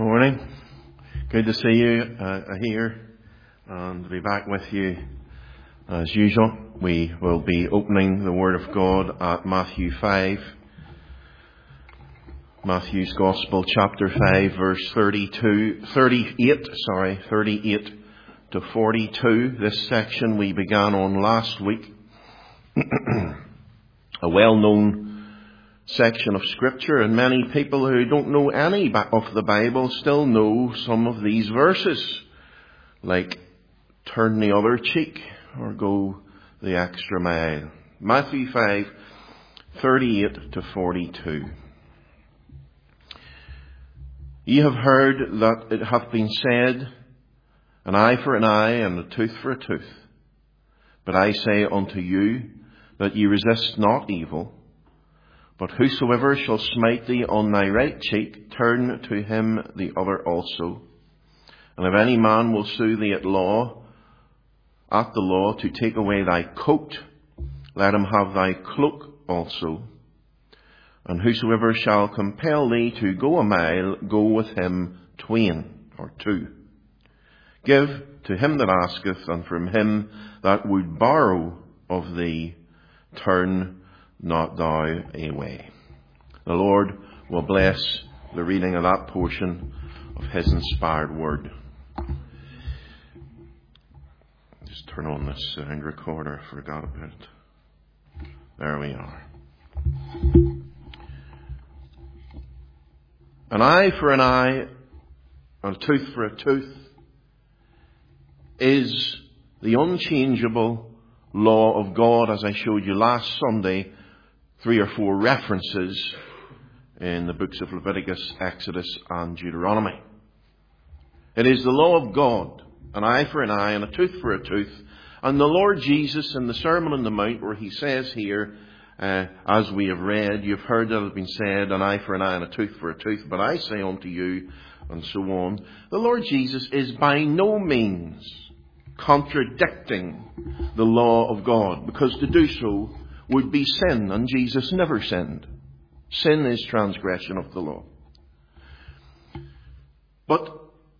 Morning. Good to see you here and to be back with you as usual. We will be opening the Word of God at Matthew 5. Matthew's Gospel, chapter 5, verse 38 to 42. This section we began on last week. A well-known section of Scripture, and many people who don't know any of the Bible still know some of these verses, like turn the other cheek or go the extra mile. Matthew 5, 38 to 42. Ye have heard that it hath been said, an eye for an eye and a tooth for a tooth. But I say unto you, that ye resist not evil, but whosoever shall smite thee on thy right cheek, turn to him the other also. And if any man will sue thee at the law to take away thy coat, let him have thy cloak also. And whosoever shall compel thee to go a mile, go with him twain or two. Give to him that asketh, and from him that would borrow of thee, turn not thou away. The Lord will bless the reading of that portion of His inspired word. Just turn on this sound recorder. I forgot about it. There we are. An eye for an eye and a tooth for a tooth is the unchangeable law of God, as I showed you last Sunday. 3 or 4 references in the books of Leviticus, Exodus, and Deuteronomy. It is the law of God, an eye for an eye and a tooth for a tooth. And the Lord Jesus in the Sermon on the Mount, where He says here, as we have read, you've heard that it has been said, an eye for an eye and a tooth for a tooth, but I say unto you, and so on. The Lord Jesus is by no means contradicting the law of God, because to do so would be sin, and Jesus never sinned. Sin is transgression of the law. But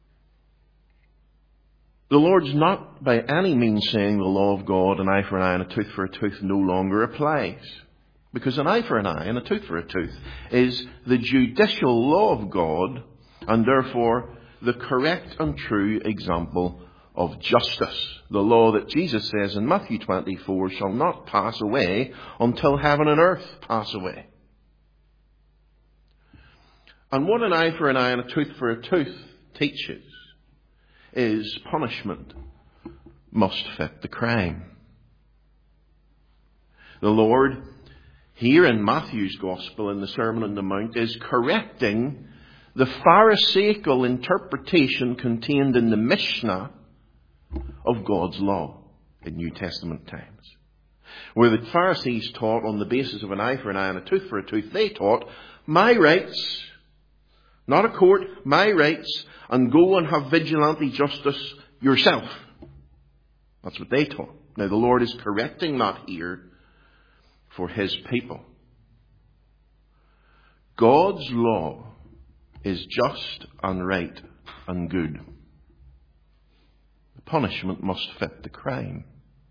the Lord's not by any means saying the law of God, an eye for an eye and a tooth for a tooth, no longer applies. Because an eye for an eye and a tooth for a tooth is the judicial law of God, and therefore the correct and true example of justice. The law that Jesus says in Matthew 24 shall not pass away until heaven and earth pass away. And what an eye for an eye and a tooth for a tooth teaches is punishment must fit the crime. The Lord, here in Matthew's Gospel, in the Sermon on the Mount, is correcting the Pharisaical interpretation contained in the Mishnah of God's law in New Testament times. Where the Pharisees taught on the basis of an eye for an eye and a tooth for a tooth, they taught, my rights, not a court, my rights, and go and have vigilante justice yourself. That's what they taught. Now the Lord is correcting that here for His people. God's law is just and right and good. Punishment must fit the crime.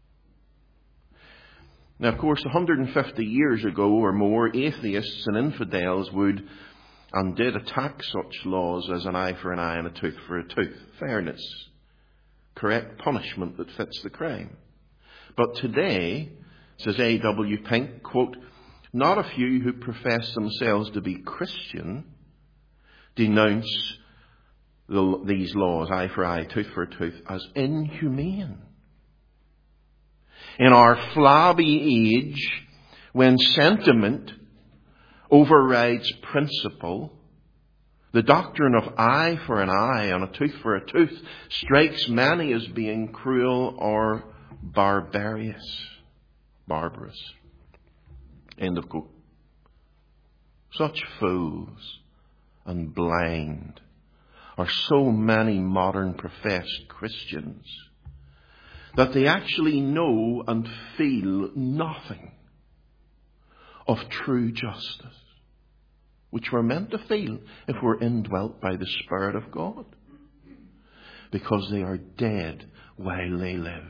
Now, of course, 150 years ago or more, atheists and infidels would and did attack such laws as an eye for an eye and a tooth for a tooth. Fairness. Correct punishment that fits the crime. But today, says A.W. Pink, quote, not a few who profess themselves to be Christian denounce these laws, eye for eye, tooth for a tooth, as inhumane. In our flabby age, when sentiment overrides principle, the doctrine of eye for an eye and a tooth for a tooth strikes many as being cruel or barbarous. End of quote. Such fools and blind are so many modern professed Christians that they actually know and feel nothing of true justice. which we're meant to feel if we're indwelt by the Spirit of God. Because they are dead while they live.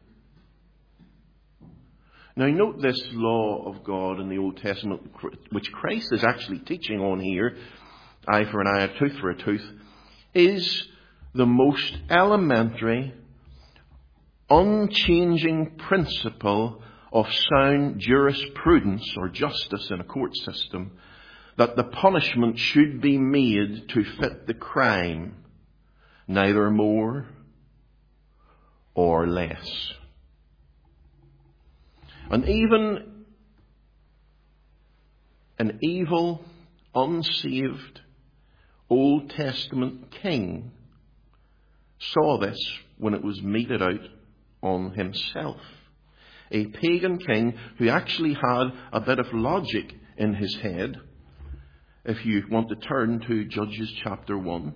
Now note this law of God in the Old Testament, which Christ is actually teaching on here, eye for an eye, a tooth for a tooth, is the most elementary, unchanging principle of sound jurisprudence or justice in a court system, that the punishment should be made to fit the crime, neither more or less. And even an evil, unsaved Old Testament king saw this when it was meted out on himself. A pagan king who actually had a bit of logic in his head. If you want to turn to Judges chapter 1.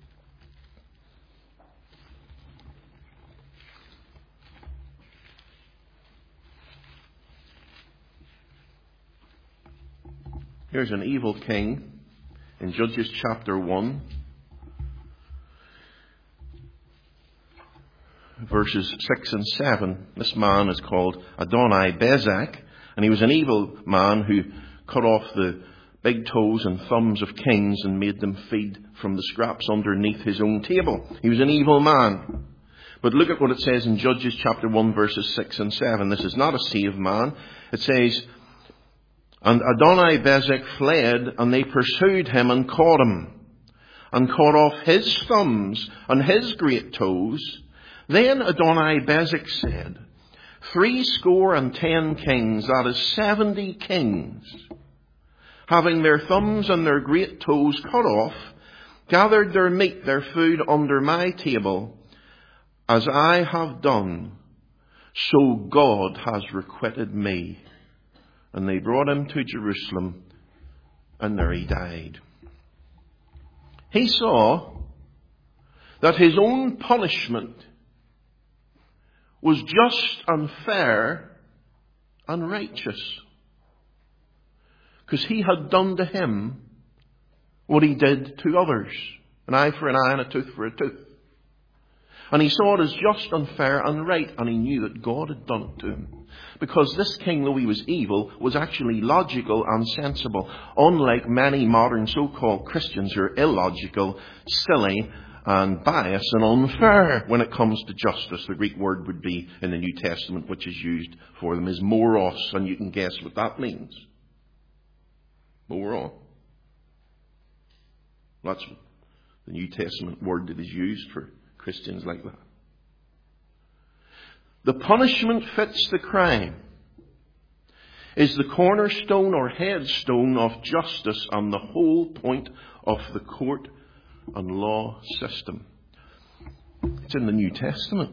Here's an evil king in Judges chapter 1, verses 6 and 7. This man is called Adoni-Bezek, and he was an evil man who cut off the big toes and thumbs of kings and made them feed from the scraps underneath his own table. He was an evil man. But look at what it says in Judges chapter 1, verses 6 and 7. This is not a saved man. It says, "And Adoni-Bezek fled, and they pursued him and caught him, and cut off his thumbs and his great toes. Then Adoni-Bezek said, 70 kings, that is 70 kings, having their thumbs and their great toes cut off, gathered their meat, their food under my table, as I have done, so God has requited me. And they brought him to Jerusalem, and there he died." He saw that his own punishment was just and fair and righteous, because he had done to him what he did to others. An eye for an eye and a tooth for a tooth. And he saw it as just and fair and right, and he knew that God had done it to him. Because this king, though he was evil, was actually logical and sensible, unlike many modern so-called Christians who are illogical, silly, and biased and unfair when it comes to justice. The Greek word would be in the New Testament, which is used for them, is moros, and you can guess what that means. Moron. That's the New Testament word that is used for Christians like that. The punishment fits the crime is the cornerstone or headstone of justice and the whole point of the court and law system. It's in the New Testament.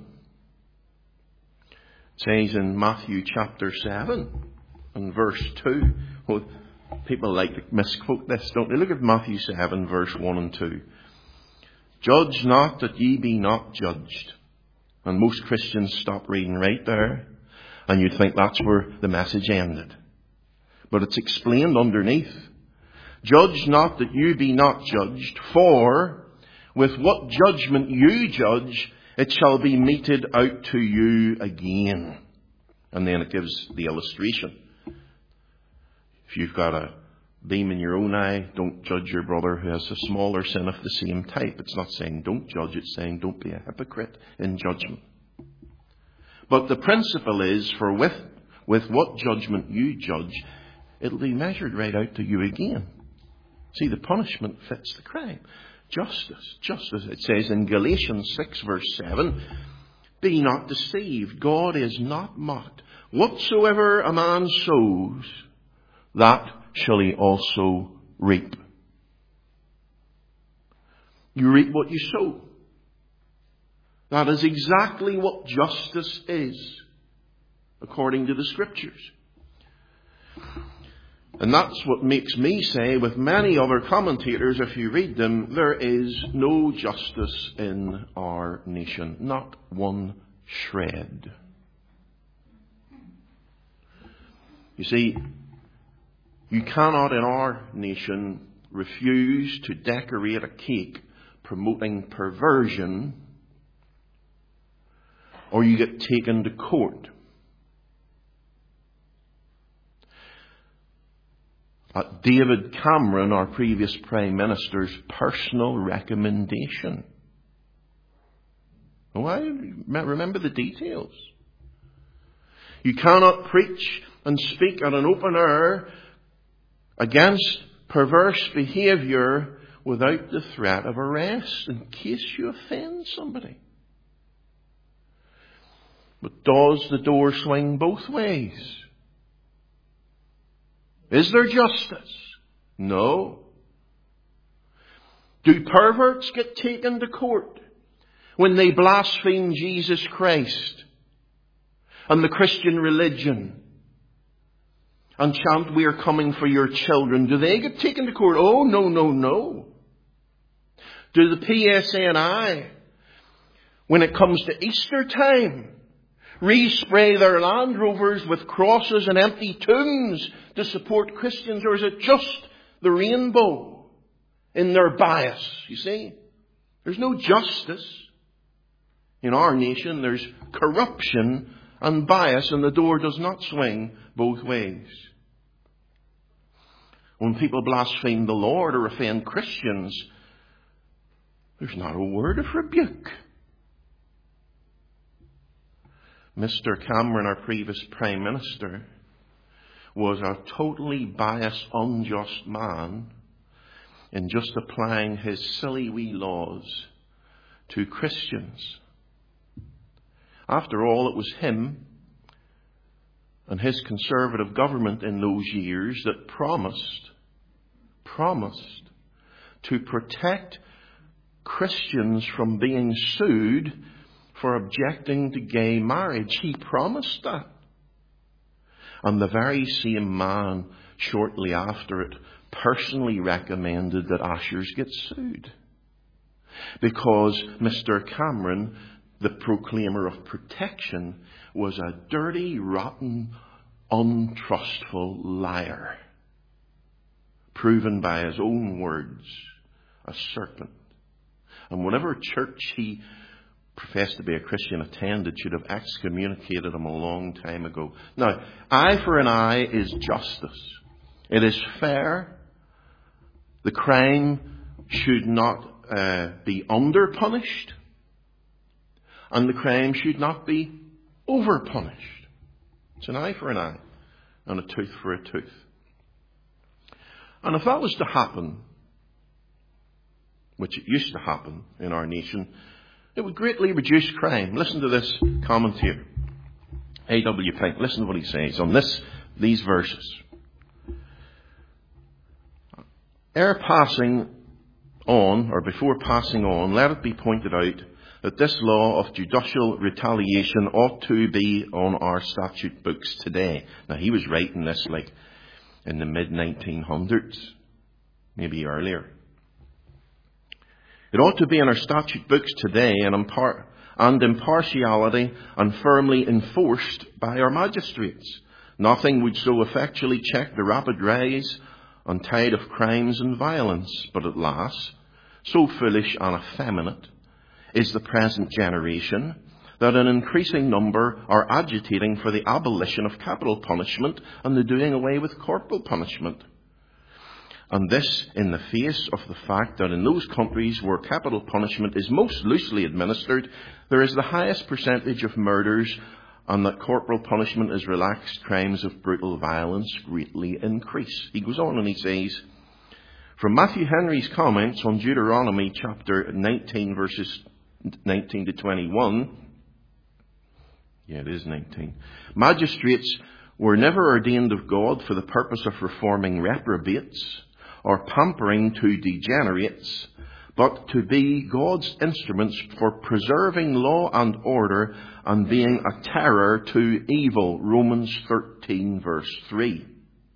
It says in Matthew chapter 7 and verse 2. Well, people like to misquote this, don't they? Look at Matthew 7 verse 1 and 2. "Judge not that ye be not judged." And most Christians stop reading right there, and you'd think that's where the message ended. But it's explained underneath. "Judge not that you be not judged, for with what judgment you judge, it shall be meted out to you again." And then it gives the illustration. If you've got a beam in your own eye, don't judge your brother who has a smaller sin of the same type. It's not saying don't judge, it's saying don't be a hypocrite in judgment. But the principle is, for with what judgment you judge, it'll be measured right out to you again. See, the punishment fits the crime. Justice. It says in Galatians 6 verse 7, "Be not deceived, God is not mocked. Whatsoever a man sows, that shall he also reap." You reap what you sow. That is exactly what justice is, according to the Scriptures. And that's what makes me say, with many other commentators, if you read them, there is no justice in our nation. Not one shred. You see, you cannot in our nation refuse to decorate a cake promoting perversion, or you get taken to court. David Cameron, our previous Prime Minister's personal recommendation. Why? Remember the details. You cannot preach and speak at an open air against perverse behaviour without the threat of arrest in case you offend somebody. But does the door swing both ways? Is there justice? No. Do perverts get taken to court when they blaspheme Jesus Christ and the Christian religion and chant, "We are coming for your children"? Do they get taken to court? Oh, no, no, no. Do the PSNI, when it comes to Easter time, respray their Land Rovers with crosses and empty tombs to support Christians? Or is it just the rainbow in their bias? You see, there's no justice. In our nation, there's corruption and bias, and the door does not swing both ways. When people blaspheme the Lord or offend Christians, there's not a word of rebuke. Mr. Cameron, our previous Prime Minister, was a totally biased, unjust man in just applying his silly wee laws to Christians. After all, it was him and his Conservative government in those years that promised to protect Christians from being sued for objecting to gay marriage. He promised that. And the very same man, shortly after it, personally recommended that ushers get sued. Because Mr. Cameron, the proclaimer of protection, was a dirty, rotten, untrustful liar. Proven by his own words, a serpent. And whatever church he professed to be a Christian attended should have excommunicated him a long time ago. Now, eye for an eye is justice. It is fair. The crime should not be under-punished. And the crime should not be over-punished. It's an eye for an eye and a tooth for a tooth. And if that was to happen, which it used to happen in our nation, it would greatly reduce crime. Listen to this commentator, A.W. Pink. Listen to what he says on these verses. Ere passing on, or before passing on, let it be pointed out that this law of judicial retaliation ought to be on our statute books today. Now, he was writing this like in the mid-1900s, maybe earlier. It ought to be in our statute books today and impartiality and firmly enforced by our magistrates. Nothing would so effectually check the rapid rise and tide of crimes and violence. But at last, so foolish and effeminate is the present generation that an increasing number are agitating for the abolition of capital punishment and the doing away with corporal punishment. And this in the face of the fact that in those countries where capital punishment is most loosely administered, there is the highest percentage of murders, and that corporal punishment is relaxed, crimes of brutal violence greatly increase. He goes on and he says, from Matthew Henry's comments on Deuteronomy chapter 19, verses 19 to 21, yeah, it is 19, magistrates were never ordained of God for the purpose of reforming reprobates or pampering to degenerates, but to be God's instruments for preserving law and order and being a terror to evil. Romans 13 verse 3.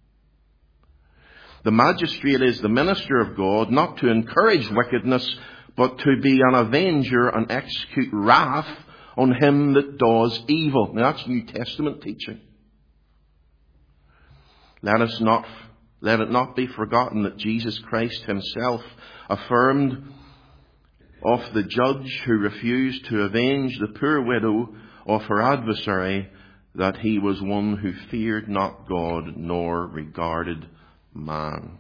The magistrate is the minister of God, not to encourage wickedness, but to be an avenger and execute wrath on him that does evil. Now that's New Testament teaching. Let us not Let it not be forgotten that Jesus Christ himself affirmed of the judge who refused to avenge the poor widow of her adversary that he was one who feared not God nor regarded man.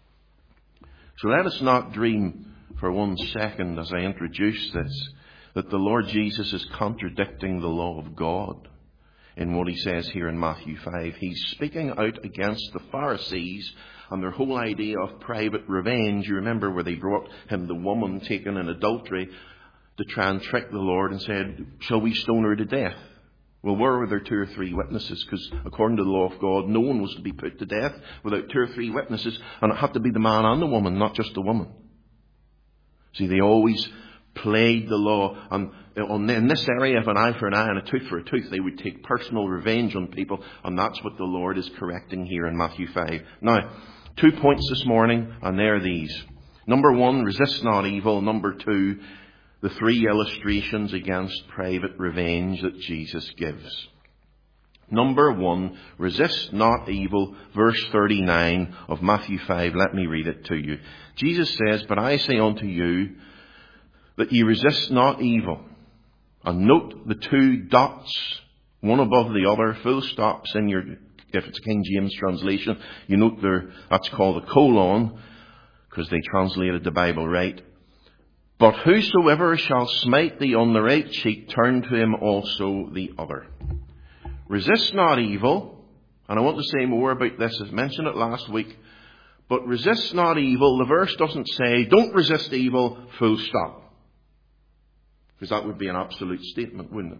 So let us not dream for 1 second as I introduce this that the Lord Jesus is contradicting the law of God in what he says here in Matthew 5. He's speaking out against the Pharisees and their whole idea of private revenge. You remember where they brought him the woman taken in adultery to try and trick the Lord and said, shall we stone her to death? Well, where were there 2 or 3 witnesses? Because according to the law of God, no one was to be put to death without 2 or 3 witnesses. And it had to be the man and the woman, not just the woman. See, they always played the law. And in this area of an eye for an eye and a tooth for a tooth, they would take personal revenge on people. And that's what the Lord is correcting here in Matthew 5. Now, 2 points this morning, and they're these. Number 1, resist not evil. Number 2, the 3 illustrations against private revenge that Jesus gives. Number 1, resist not evil, verse 39 of Matthew 5. Let me read it to you. Jesus says, but I say unto you, that ye resist not evil. And note the 2 dots, one above the other, full stops in your, if it's King James translation, you note there, that's called a colon, because they translated the Bible right. But whosoever shall smite thee on the right cheek, turn to him also the other. Resist not evil, and I want to say more about this, I mentioned it last week, but resist not evil, the verse doesn't say, don't resist evil, full stop. Because that would be an absolute statement, wouldn't it?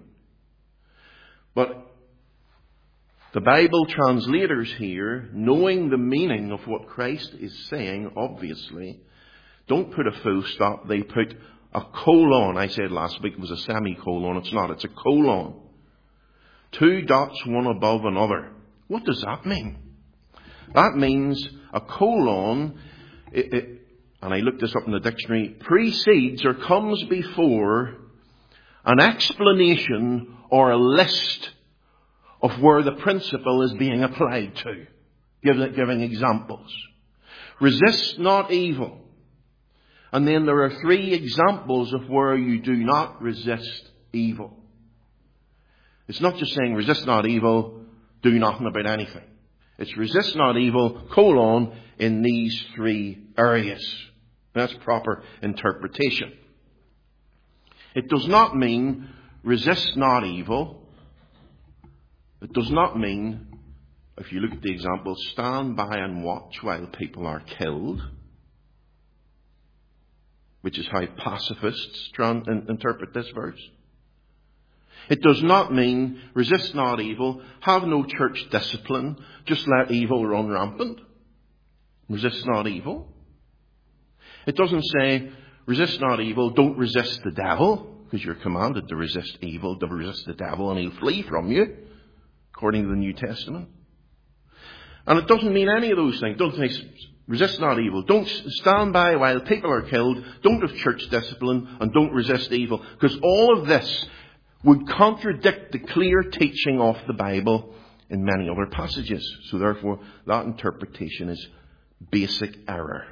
But the Bible translators here, knowing the meaning of what Christ is saying, obviously, don't put a full stop, they put a colon. I said last week it was a semicolon. It's not, it's a colon. 2 dots, one above another. What does that mean? That means a colon, and I looked this up in the dictionary, precedes or comes before an explanation or a list of where the principle is being applied to. Giving examples. Resist not evil. And then there are 3 examples of where you do not resist evil. It's not just saying resist not evil, do nothing about anything. It's resist not evil, colon, in these 3 areas. That's proper interpretation. It does not mean resist not evil. It does not mean, if you look at the example, stand by and watch while people are killed, which is how pacifists interpret this verse. It does not mean resist not evil, have no church discipline, just let evil run rampant. Resist not evil. It doesn't say resist not evil, don't resist the devil, because you're commanded to resist evil, to resist the devil, and he'll flee from you, according to the New Testament. And it doesn't mean any of those things. Don't say resist not evil, don't stand by while people are killed, don't have church discipline, and don't resist evil, because all of this would contradict the clear teaching of the Bible in many other passages. So therefore, that interpretation is basic error.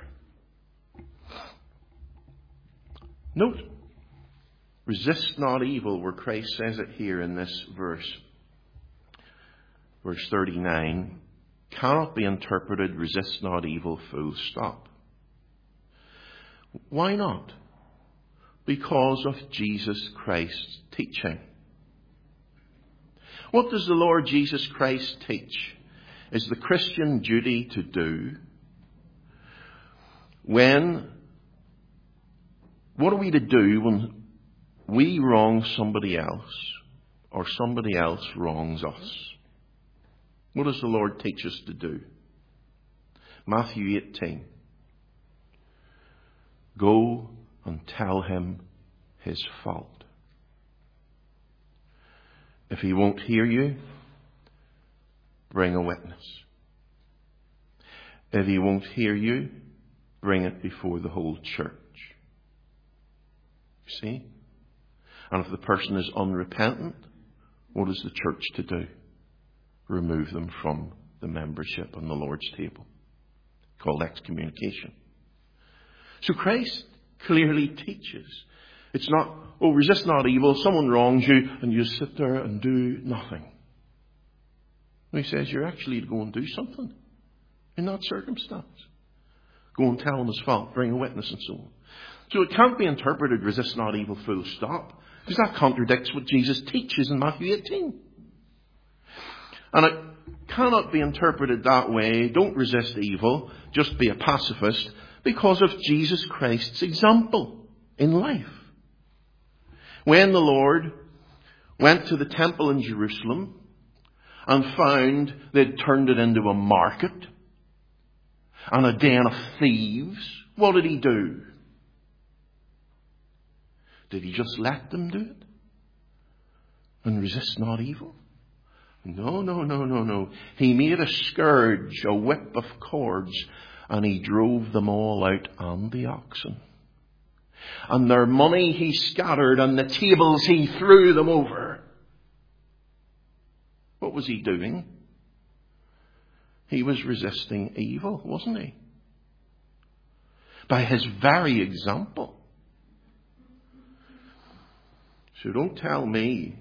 Note, resist not evil, where Christ says it here in this verse. Verse 39 cannot be interpreted resist not evil, full stop. Why not? Because of Jesus Christ's teaching. What does the Lord Jesus Christ teach? Is the Christian duty to do what are we to do when we wrong somebody else or somebody else wrongs us? What does the Lord teach us to do? Matthew 18. Go and tell him his fault. If he won't hear you, bring a witness. If he won't hear you, bring it before the whole church. See? And if the person is unrepentant, what is the church to do? Remove them from the membership on the Lord's table. called excommunication. So Christ clearly teaches. It's not, resist not evil, someone wrongs you, and you sit there and do nothing. He says you're actually to go and do something in that circumstance. Go and tell him his fault, bring a witness and so on. So it can't be interpreted, resist not evil, full stop, because that contradicts what Jesus teaches in Matthew 18. And it cannot be interpreted that way, don't resist evil, just be a pacifist, because of Jesus Christ's example in life. When the Lord went to the temple in Jerusalem and found they'd turned it into a market and a den of thieves, what did he do? Did he just let them do it? And resist not evil? No. He made a scourge, a whip of cords, and he drove them all out and the oxen. And their money he scattered, and the tables he threw them over. What was he doing? He was resisting evil, wasn't he? By his very example. So don't tell me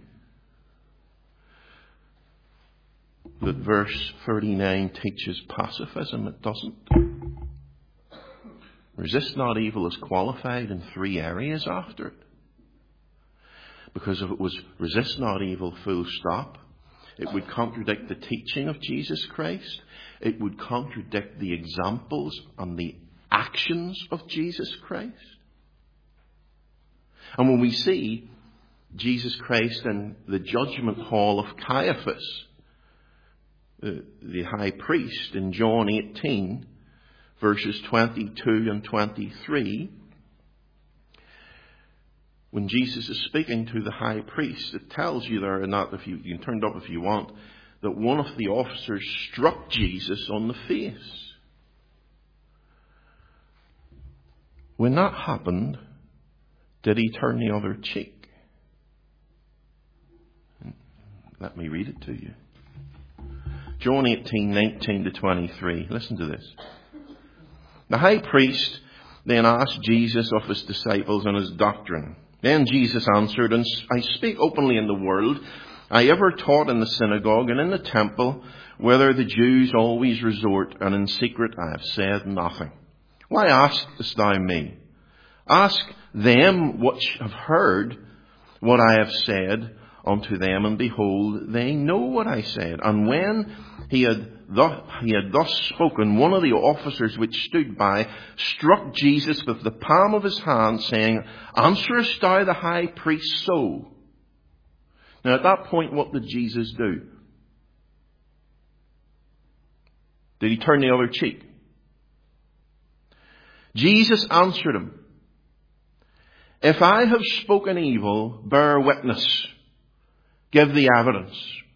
that verse 39 teaches pacifism. It doesn't. Resist not evil is qualified in 3 areas after it. Because if it was resist not evil, full stop, it would contradict the teaching of Jesus Christ. It would contradict the examples and the actions of Jesus Christ. And when we see Jesus Christ in the judgment hall of Caiaphas, the high priest, in John 18, verses 22 and 23, when Jesus is speaking to the high priest, it tells you there, and that if you can turn it up if you want, that one of the officers struck Jesus on the face. When that happened, did he turn the other cheek? Let me read it to you. John 18, 19 to 23. Listen to this. The high priest then asked Jesus of his disciples and his doctrine. Then Jesus answered, "And I speak openly in the world. I ever taught in the synagogue and in the temple, whither the Jews always resort, and in secret I have said nothing. Why askest thou me? Ask them which have heard what I have said unto them, and behold, they know what I said." And when he had thus spoken, one of the officers which stood by struck Jesus with the palm of his hand, saying, "Answerest thou the high priest so?" Now at that point, what did Jesus do? Did he turn the other cheek? Jesus answered him, "If I have spoken evil, bear witness. Give the evidence.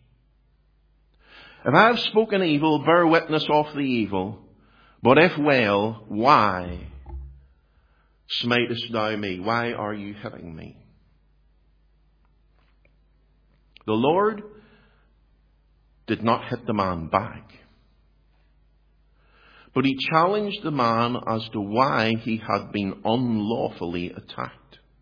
If I have spoken evil, bear witness of the evil. But if well, why smitest thou me? Why are you hitting me?" The Lord did not hit the man back, but he challenged the man as to why he had been unlawfully attacked.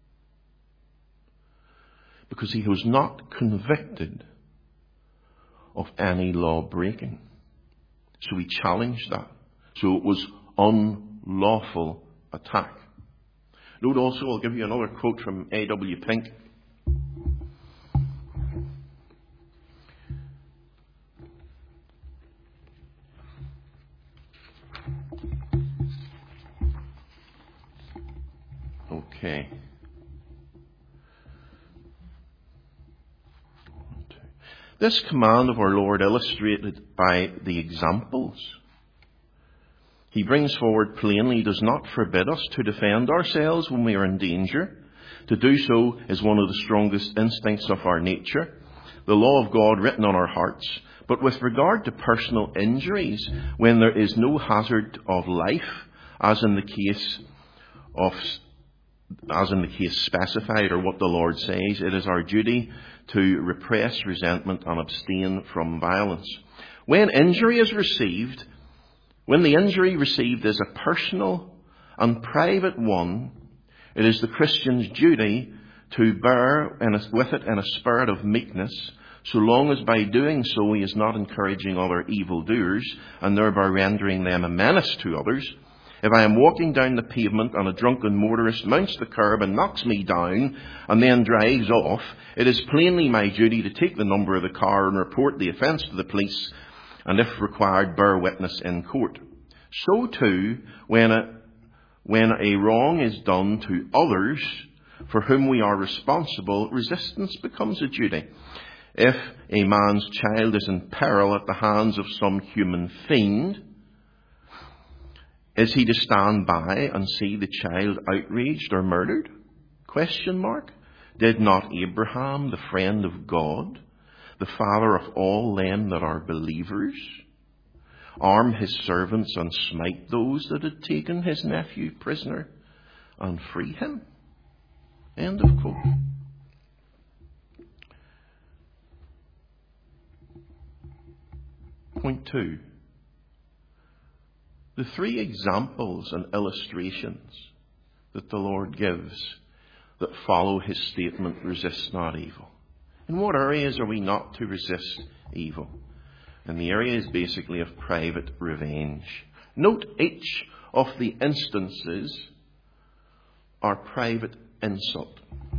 Because he was not convicted of any law breaking. So he challenged that. So it was unlawful attack. Note also, I'll give you another quote from A.W. Pink. Okay. This command of our Lord illustrated by the examples he brings forward plainly does not forbid us to defend ourselves when we are in danger. To do so is one of the strongest instincts of our nature, the law of God written on our hearts. But with regard to personal injuries, when there is no hazard of life, as in the case specified, or what the Lord says, it is our duty to repress resentment and abstain from violence. When injury is received, When the injury received is a personal and private one, it is the Christian's duty to bear with it in a spirit of meekness, so long as by doing so he is not encouraging other evildoers and thereby rendering them a menace to others. If I am walking down the pavement and a drunken motorist mounts the curb and knocks me down and then drives off, it is plainly my duty to take the number of the car and report the offence to the police, and if required, bear witness in court. So too, when a wrong is done to others for whom we are responsible, resistance becomes a duty. If a man's child is in peril at the hands of some human fiend, is he to stand by and see the child outraged or murdered? ? Did not Abraham, the friend of God, the father of all them that are believers, arm his servants and smite those that had taken his nephew prisoner and free him? End of quote. Point 2. The 3 examples and illustrations that the Lord gives that follow his statement, resist not evil. In what areas are we not to resist evil? In the areas basically of private revenge. Note each of the instances are private insult.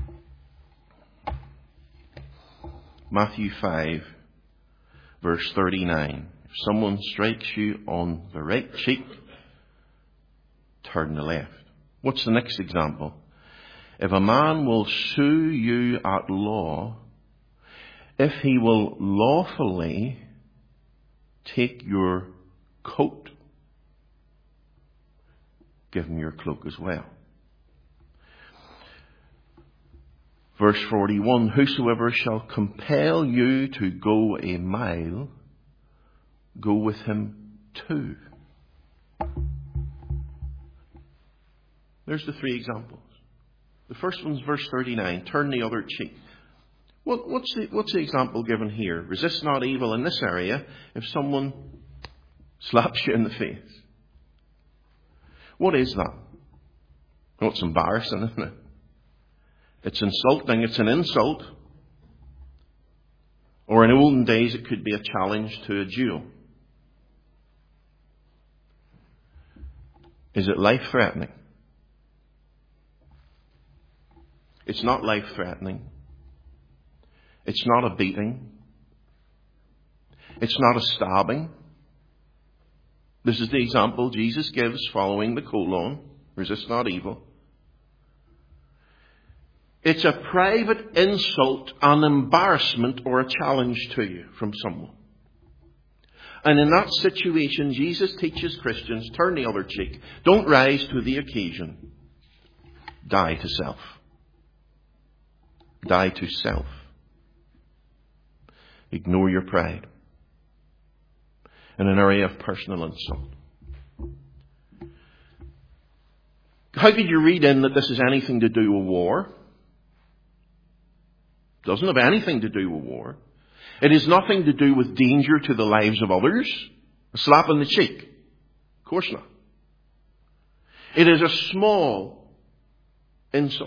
Matthew 5, verse 39. If someone strikes you on the right cheek, turn the left. What's the next example? If a man will sue you at law, if he will lawfully take your coat, give him your cloak as well. Verse 41, whosoever shall compel you to go a mile, go with him 2. There's the 3 examples. The first one's verse 39, turn the other cheek. What's the example given here? Resist not evil in this area if someone slaps you in the face. What is that? Well, it's embarrassing, isn't it? It's insulting. It's an insult. Or in olden days, it could be a challenge to a duel. Is it life-threatening? It's not life-threatening. It's not a beating. It's not a stabbing. This is the example Jesus gives following the colon. Resist not evil. It's a private insult, an embarrassment, or a challenge to you from someone. And in that situation, Jesus teaches Christians, turn the other cheek. Don't rise to the occasion. Die to self. Die to self. Ignore your pride. In an area of personal insult. How could you read in that this is anything to do with war? It doesn't have anything to do with war. It has nothing to do with danger to the lives of others. A slap on the cheek. Of course not. It is a small insult.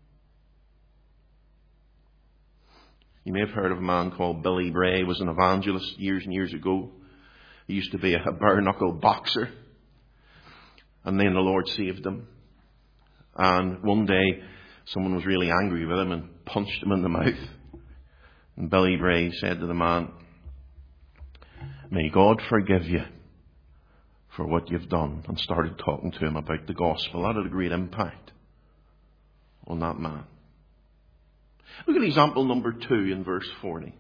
You may have heard of a man called Billy Bray. He was an evangelist years and years ago. He used to be a bare-knuckle boxer. And then the Lord saved him. And one day, someone was really angry with him and punched him in the mouth. And Billy Bray said to the man, "May God forgive you for what you've done," and started talking to him about the gospel. That had a great impact on that man. Look at example number 2 in verse 40.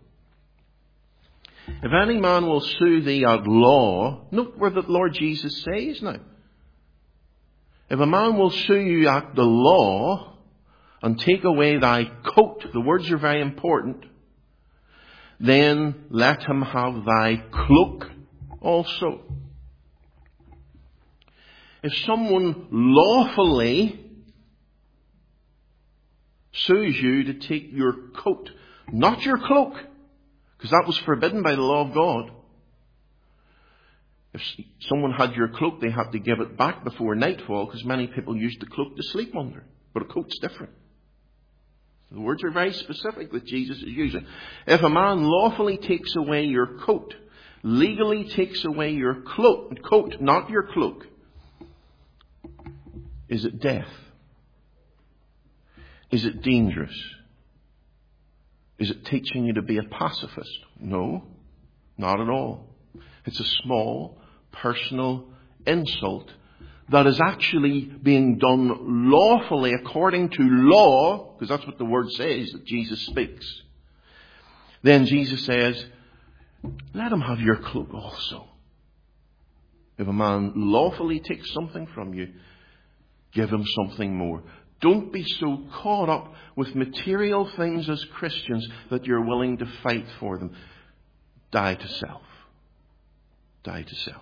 If any man will sue thee at law, note where the Lord Jesus says now. If a man will sue you at the law and take away thy coat, the words are very important, then let him have thy cloak also. If someone lawfully sues you to take your coat, not your cloak, because that was forbidden by the law of God. If someone had your cloak, they had to give it back before nightfall, because many people used the cloak to sleep under. But a coat's different. The words are very specific that Jesus is using. If a man lawfully takes away your coat, legally takes away your coat, not your cloak, is it death? Is it dangerous? Is it teaching you to be a pacifist? No, not at all. It's a small, personal insult that is actually being done lawfully according to law, because that's what the word says that Jesus speaks. Then Jesus says, let him have your cloak also. If a man lawfully takes something from you, give him something more. Don't be so caught up with material things as Christians that you're willing to fight for them. Die to self. Die to self.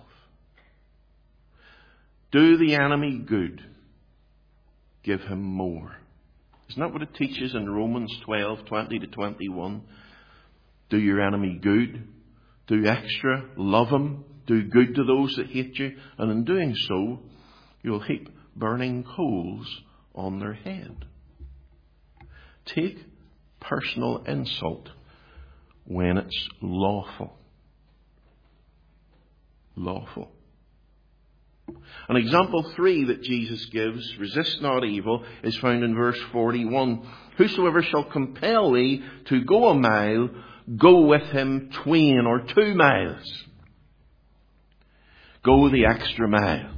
Do the enemy good. Give him more. Isn't that what it teaches in Romans 12:20-21? Do your enemy good. Do extra. Love him. Do good to those that hate you. And in doing so, you'll heap burning coals on their head. Take personal insult when it's lawful. Lawful. And example 3 that Jesus gives, resist not evil, is found in verse 41. Whosoever shall compel thee to go a mile, go with him 2 or 2 miles. Go the extra mile.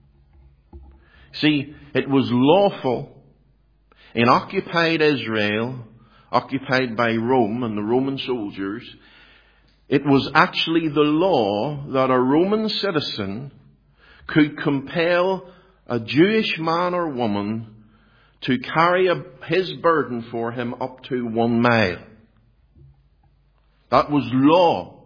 See, it was lawful in occupied Israel, occupied by Rome and the Roman soldiers. It was actually the law that a Roman citizen could compel a Jewish man or woman to carry his burden for him up to 1 mile. That was law.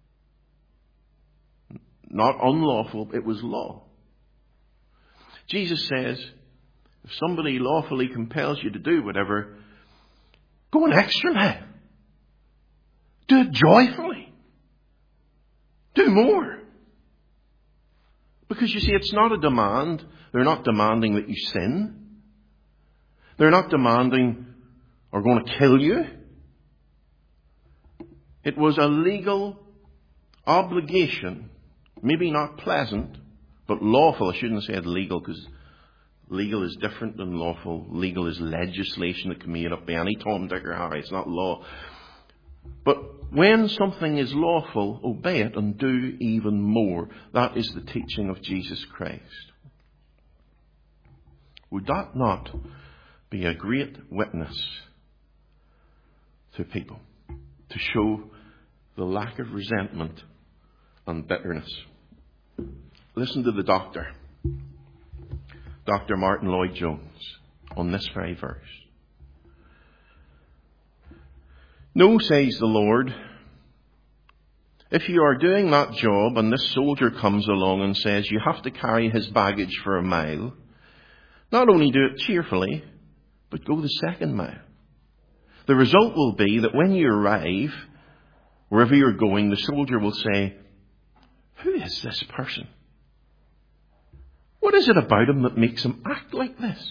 Not unlawful, it was law. Jesus says, if somebody lawfully compels you to do whatever, go an extra mile. Do it joyfully. Do more. Because you see, it's not a demand. They're not demanding that you sin. They're not demanding or going to kill you. It was a legal obligation, maybe not pleasant, but lawful. I shouldn't say it legal, because legal is different than lawful. Legal is legislation that can be made up by any Tom, Dick or Harry. It's not law. But when something is lawful, obey it and do even more. That is the teaching of Jesus Christ. Would that not be a great witness to people, to show the lack of resentment and bitterness? Listen to the doctor, Dr. Martin Lloyd-Jones, on this very verse. No, says the Lord, if you are doing that job and this soldier comes along and says you have to carry his baggage for a mile, not only do it cheerfully, but go the 2nd mile. The result will be that when you arrive, wherever you're going, the soldier will say, who is this person? What is it about him that makes him act like this?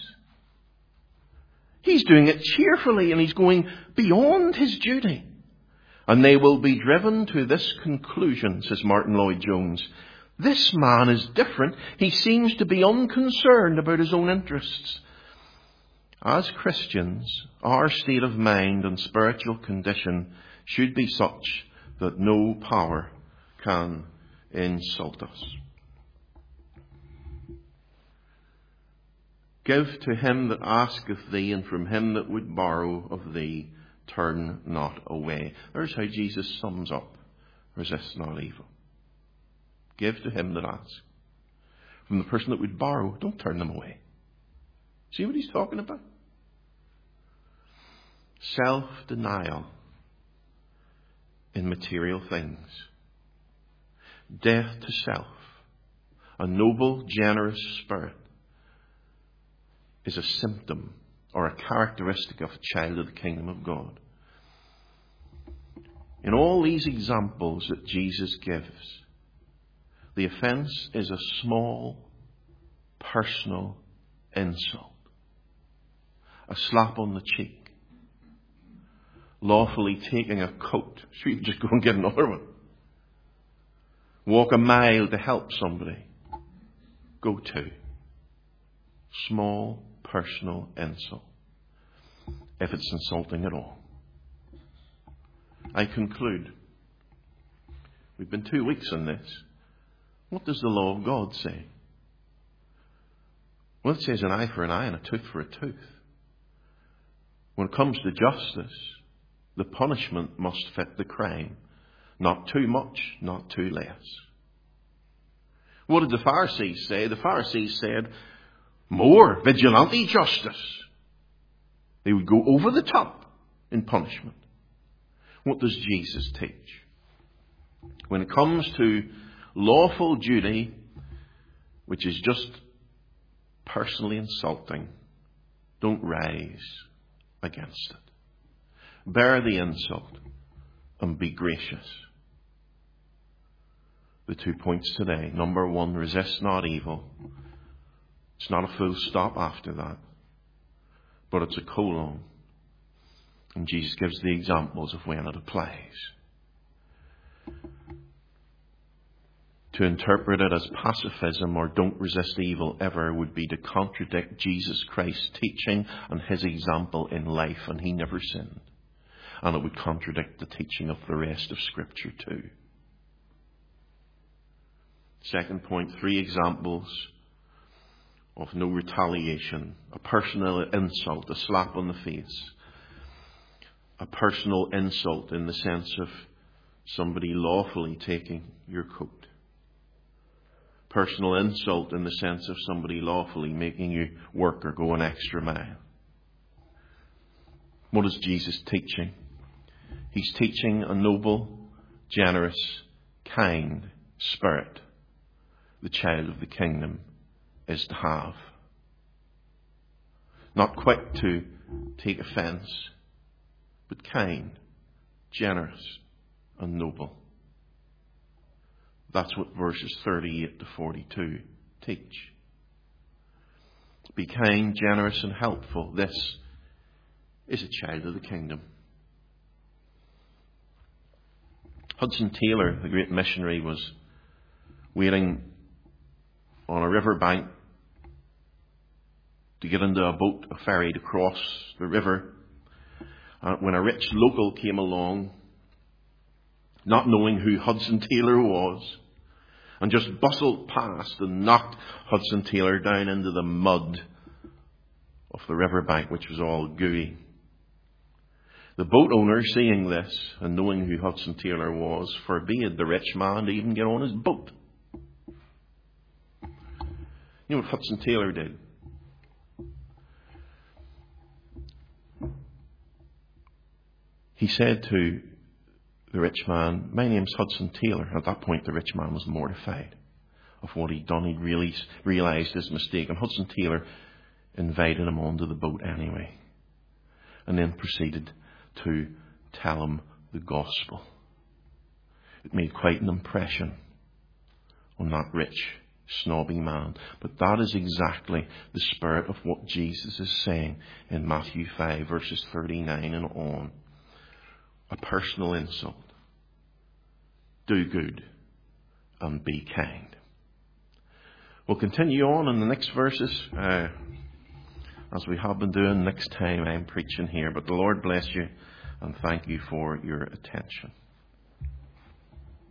He's doing it cheerfully and he's going beyond his duty. And they will be driven to this conclusion, says Martin Lloyd-Jones. This man is different. He seems to be unconcerned about his own interests. As Christians, our state of mind and spiritual condition should be such that no power can insult us. Give to him that asketh thee, and from him that would borrow of thee, turn not away. There's how Jesus sums up, resist not evil. Give to him that asks. From the person that would borrow, don't turn them away. See what he's talking about? Self-denial in material things. Death to self. A noble, generous spirit is a symptom or a characteristic of a child of the kingdom of God. In all these examples that Jesus gives, The offence is a small, personal insult. A slap on the cheek. Lawfully taking a coat. So you can just go and get another one. Walk a mile to help somebody. Go to. Small, personal insult. If it's insulting at all. I conclude. We've been 2 weeks on this. What does the law of God say? Well, it says an eye for an eye and a tooth for a tooth. When it comes to justice, the punishment must fit the crime. Not too much, not too less. What did the Pharisees say? The Pharisees said, more vigilante justice. They would go over the top in punishment. What does Jesus teach? When it comes to lawful duty, which is just personally insulting, don't rise against it. Bear the insult and be gracious. The 2 points today. Number 1, resist not evil. It's not a full stop after that, but it's a colon. And Jesus gives the examples of when it applies. To interpret it as pacifism or don't resist evil ever would be to contradict Jesus Christ's teaching and his example in life, and he never sinned. And it would contradict the teaching of the rest of Scripture too. Second point, 3 examples of no retaliation. A personal insult, a slap on the face. A personal insult in the sense of somebody lawfully taking your coat. Personal insult in the sense of somebody lawfully making you work or go an extra mile. What is Jesus teaching? He's teaching a noble, generous, kind spirit the child of the kingdom is to have. Not quick to take offence, but kind, generous, and noble. That's what verses 38 to 42 teach. Be kind, generous, and helpful. This is a child of the kingdom. Hudson Taylor, the great missionary, was waiting on a riverbank to get into a boat, a ferry to cross the river. When a rich local came along, not knowing who Hudson Taylor was, and just bustled past and knocked Hudson Taylor down into the mud of the riverbank, which was all gooey. The boat owner, seeing this and knowing who Hudson Taylor was, forbade the rich man to even get on his boat. You know what Hudson Taylor did? He said to the rich man, my name's Hudson Taylor. At that point, the rich man was mortified of what he'd done. He'd really realised his mistake. And Hudson Taylor invited him onto the boat anyway. And then proceeded to tell him the gospel. It made quite an impression on that rich, snobby man. But that is exactly the spirit of what Jesus is saying in Matthew 5, verses 39 and on. A personal insult. Do good and be kind. We'll continue on in the next verses as we have been doing. Next time I'm preaching here. But the Lord bless you and thank you for your attention.